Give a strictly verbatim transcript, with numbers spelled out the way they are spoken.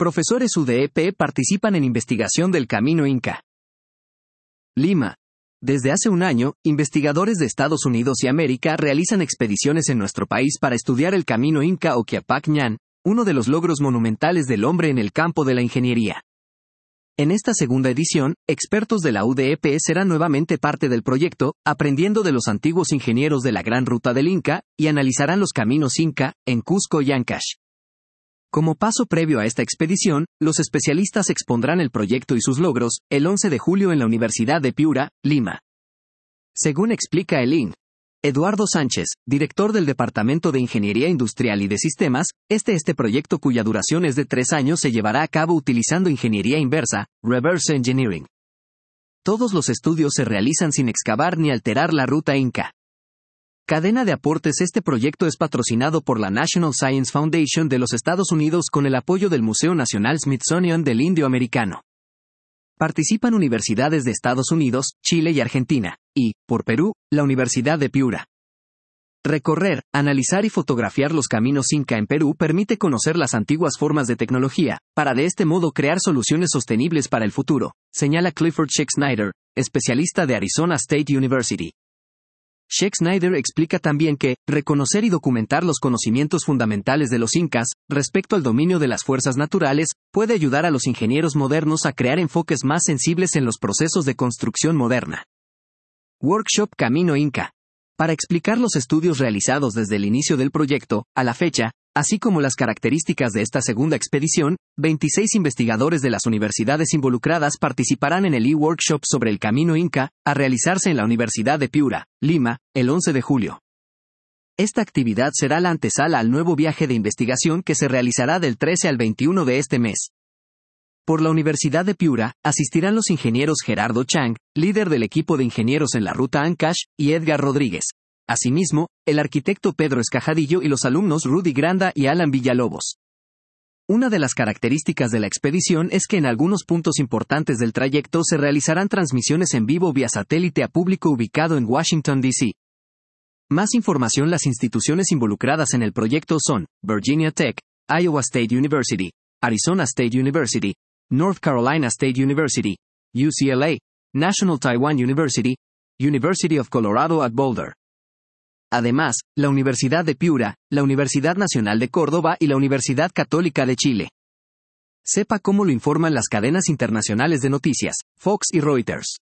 Profesores U D E P participan en investigación del Camino Inca. Lima. Desde hace un año, investigadores de Estados Unidos y América realizan expediciones en nuestro país para estudiar el Camino Inca o Quiapac Ñan, uno de los logros monumentales del hombre en el campo de la ingeniería. En esta segunda edición, expertos de la U D E P serán nuevamente parte del proyecto, aprendiendo de los antiguos ingenieros de la Gran Ruta del Inca, y analizarán los caminos Inca, en Cusco y Ancash. Como paso previo a esta expedición, los especialistas expondrán el proyecto y sus logros, el once de julio en la Universidad de Piura, Lima. Según explica el Ing. Eduardo Sánchez, director del Departamento de Ingeniería Industrial y de Sistemas, este este proyecto cuya duración es de tres años se llevará a cabo utilizando ingeniería inversa, reverse engineering. Todos los estudios se realizan sin excavar ni alterar la ruta Inca. Cadena de aportes. Este proyecto es patrocinado por la National Science Foundation de los Estados Unidos con el apoyo del Museo Nacional Smithsonian del Indio Americano. Participan universidades de Estados Unidos, Chile y Argentina, y, por Perú, la Universidad de Piura. Recorrer, analizar y fotografiar los caminos Inca en Perú permite conocer las antiguas formas de tecnología, para de este modo crear soluciones sostenibles para el futuro, señala Clifford Scheck-Snyder, especialista de Arizona State University. Scheck-Snyder explica también que, reconocer y documentar los conocimientos fundamentales de los incas, respecto al dominio de las fuerzas naturales, puede ayudar a los ingenieros modernos a crear enfoques más sensibles en los procesos de construcción moderna. Workshop Camino Inca. Para explicar los estudios realizados desde el inicio del proyecto, a la fecha, así como las características de esta segunda expedición, veintiséis investigadores de las universidades involucradas participarán en el e-workshop sobre el Camino Inca, a realizarse en la Universidad de Piura, Lima, el once de julio. Esta actividad será la antesala al nuevo viaje de investigación que se realizará del trece al veintiuno de este mes. Por la Universidad de Piura, asistirán los ingenieros Gerardo Chang, líder del equipo de ingenieros en la ruta Ancash, y Edgar Rodríguez. Asimismo, el arquitecto Pedro Escajadillo y los alumnos Rudy Granda y Alan Villalobos. Una de las características de la expedición es que en algunos puntos importantes del trayecto se realizarán transmisiones en vivo vía satélite a público ubicado en Washington, D C Más información. Las instituciones involucradas en el proyecto son Virginia Tech, Iowa State University, Arizona State University, North Carolina State University, U C L A, National Taiwan University, University of Colorado at Boulder. Además, la Universidad de Piura, la Universidad Nacional de Córdoba y la Universidad Católica de Chile. Sepa cómo lo informan las cadenas internacionales de noticias, Fox y Reuters.